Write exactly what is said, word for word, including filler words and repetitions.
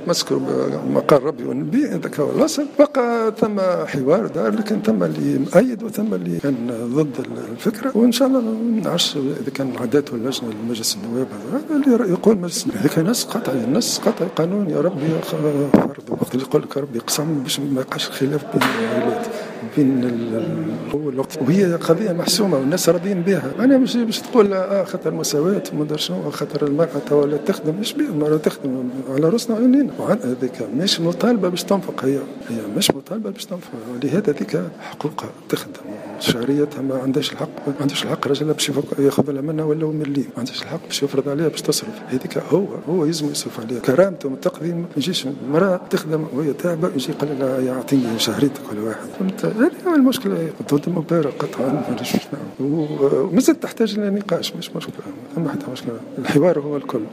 يتمسكوا بما قال ربي والنبي، هذاك هو الأصل. بقى ثم حوار دار، لكن ثم اللي مؤيد وثم اللي كان ضد الفكرة، وإن شاء الله ما نعرفش إذا كان عداته اللجنة لمجلس النواب هذا اللي يقول مجلس النواب، هذاك نص قطعي، النص قطعي قانون يا ربي فرض، وقت اللي يقول لك ربي قسم باش ما يبقاش خلاف بين العائلات بين الوقت، وهي قضية محسومة والناس راضيين بها. أنا مش باش تقول آه خاطر المساواة وما شنو، خاطر المرأة ولا تخدم، مش بيه المرأة تخدم على راسنا وعينينا، هذيك مش مطالبة باش تنفق، هي هي مش مطالبة باش تنفق، ولهذا ذيك حقوقها تخدم، شهريتها ما عندهاش الحق، ما عندهاش الحق رجلها باش ياخذ لها منها ولا مليم، ما عندهاش الحق باش يفرض عليها باش تصرف، هذيك هو هو يلزم يصرف عليها، كرامته وتقديم. ما يجيش المرأة تخدم وهي تعبة يجي يقول لها يعطيني شهريتك ولا واحد، فهمت؟ هذه هو المشكلة ضد المبارك قطعا، ومازال تحتاج إلى نقاش، مش مشكلة، ما حتى مشكلة، الحوار هو الكل.